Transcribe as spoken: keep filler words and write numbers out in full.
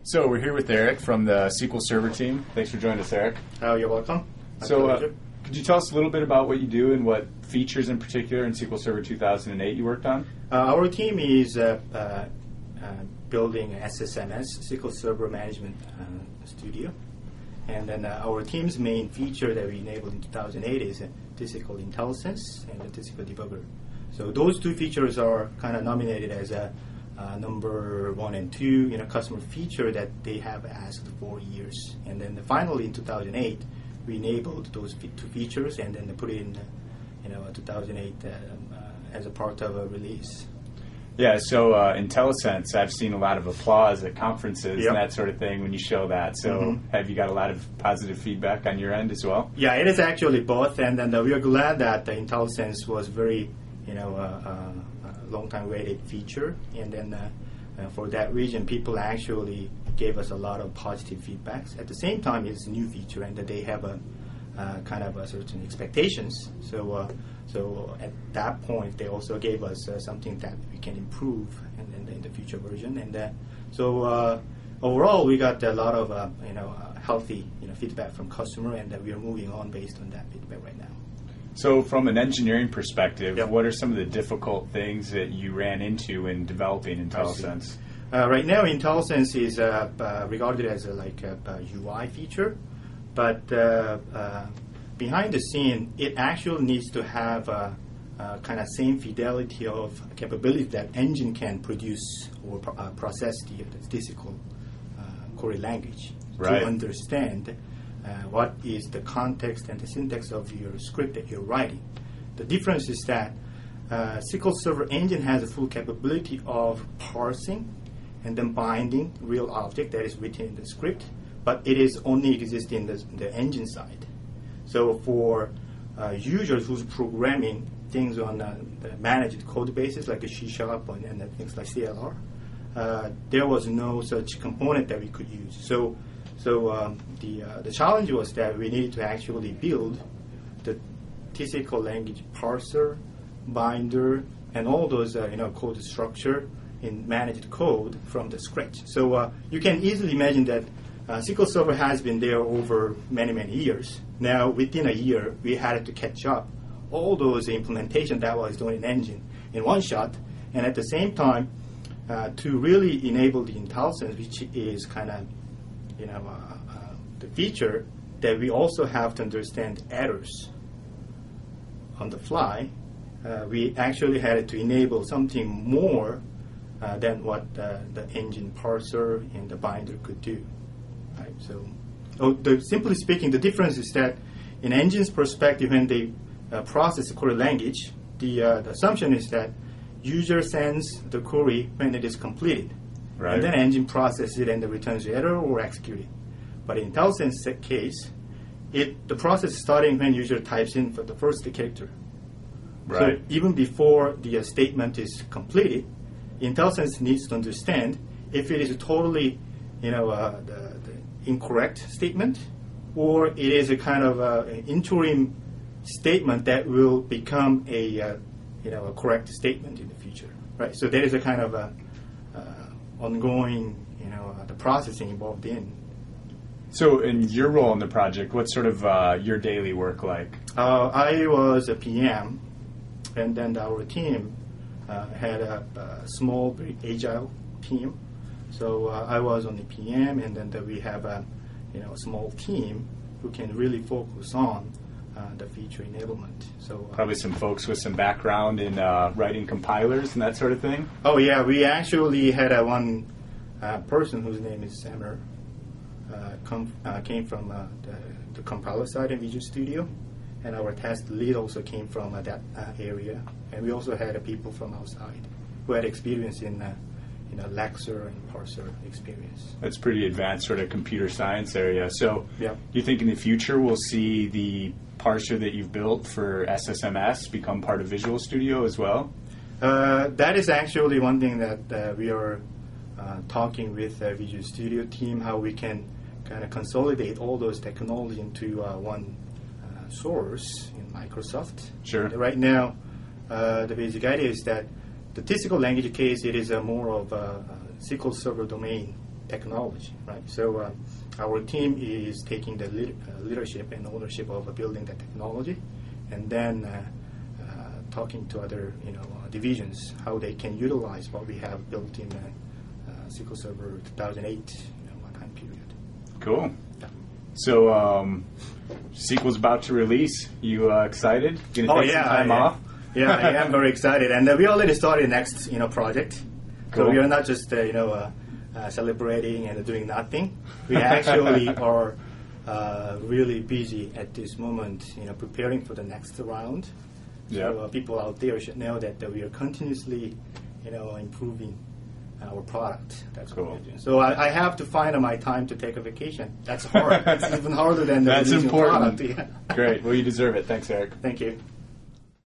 So we're here with Eric from the S Q L Server team. Thanks for joining us, Eric. Oh, you're welcome. My so uh, pleasure. could you tell us a little bit about what you do and what features in particular in S Q L Server two thousand eight you worked on? Uh, our team is uh, uh, uh, building S S M S, S Q L Server Management uh, Studio. And then uh, our team's main feature that we enabled in two thousand eight is uh, T S Q L IntelliSense and the T S Q L Debugger. So those two features are kind of nominated as a uh, number one and two, you know, customer feature that they have asked for years. And then finally in two thousand eight, we enabled those fe- two features and then put it in, uh, you know, two thousand eight uh, uh, as a part of a release. Yeah, so uh, IntelliSense, I've seen a lot of applause at conferences Yep. and that sort of thing when you show that. So Mm-hmm. have you got a lot of positive feedback on your end as well? Yeah, it is actually both, and then uh, we are glad that the IntelliSense was very, you know, uh, uh, long time waited feature, and then uh, uh, for that reason, people actually gave us a lot of positive feedbacks. At the same time, it's a new feature, and that they have a uh, kind of a certain expectations. So, uh, so at that point, they also gave us uh, something that we can improve, and then in the future version, and uh, so. Uh, Overall, we got a lot of uh, you know uh, healthy you know feedback from customer, and that we are moving on based on that feedback right now. So from an engineering perspective, Yep. what are some of the difficult things that you ran into in developing IntelliSense? Uh, right now, IntelliSense is uh, uh, regarded as a, like a, a U I feature, but uh, uh, behind the scene, it actually needs to have uh, uh, kind of same fidelity of capability that engine can produce or pro- uh, process the, the statistical query language Right. to understand uh, what is the context and the syntax of your script that you're writing. The difference is that uh, S Q L Server Engine has a full capability of parsing and then binding real object that is written in the script, but it is only existing in the, the engine side. So for uh, users who's programming things on uh, the managed code basis like a C Sharp and, and things like C L R, Uh, there was no such component that we could use. So, so um, the uh, the challenge was that we needed to actually build the T S Q L language parser, binder, and all those uh, you know code structure in managed code from the scratch. So uh, you can easily imagine that uh, S Q L Server has been there over many many years. Now within a year, we had to catch up all those implementation that was done in Engine in one shot, and at the same time. Uh, to really enable the IntelliSense, which is kind of, you know, uh, uh, the feature that we also have to understand errors on the fly, uh, we actually had to enable something more uh, than what uh, the engine parser and the binder could do. Right? So, oh, the, simply speaking, the difference is that in engine's perspective, when they uh, process the query language, the, uh, the assumption is that user sends the query when it is completed. Right. And then engine processes it and it returns the error or execute it. But in IntelliSense case, it the process is starting when user types in for the first character. Right. So even before the uh, statement is completed, IntelliSense needs to understand if it is totally, you know, uh, the, the incorrect statement, or it is a kind of uh, an interim statement that will become a uh, you know, a correct statement in the future, right? So there is a kind of a uh, ongoing, you know, uh, the processing involved in. So in your role in the project, what's sort of uh, your daily work like? Uh, I was a P M, and then our team uh, had a, a small, very agile team. So uh, I was on the P M, and then the, we have a, you know, a small team who can really focus on Uh, the feature enablement. So uh, Probably some folks with some background in uh, writing compilers and that sort of thing? oh yeah, we actually had a one uh, person whose name is Samer, uh, come, uh, came from uh, the, the compiler side in Visual Studio, and our test lead also came from uh, that uh, area, and we also had uh, people from outside who had experience in uh, you know Lexer and parser experience. That's pretty advanced sort of computer science area. So Yep. you think in the future we'll see the parser that you've built for S S M S become part of Visual Studio as well? Uh, that is actually one thing that uh, we are uh, talking with the Visual Studio team, how we can kind of consolidate all those technology into uh, one uh, source in Microsoft. Sure. Right now, uh, the basic idea is that the T S Q L language case, it is a more of a, a S Q L Server domain technology, right? So uh, our team is taking the lead, uh, leadership and ownership of uh, building the technology, and then uh, uh, talking to other, you know, uh, divisions how they can utilize what we have built in uh, uh, S Q L Server two thousand eight, you know, time period. Cool. Yeah. So, um, S Q L's about to release. You uh, excited? Gonna Oh take yeah, some time I, off? yeah, I am very excited, and uh, we already started next, you know, project. Cool. So we are not just, uh, you know, uh, uh, celebrating and doing nothing. We actually are uh, really busy at this moment, you know, preparing for the next round. Yep. So uh, people out there should know that uh, we are continuously, you know, improving our product. That's Cool. what we're doing. So I, I have to find my time to take a vacation. That's hard. It's even harder than the That's releasing important. product. Yeah. Great. Well, you deserve it. Thanks, Eric. Thank you.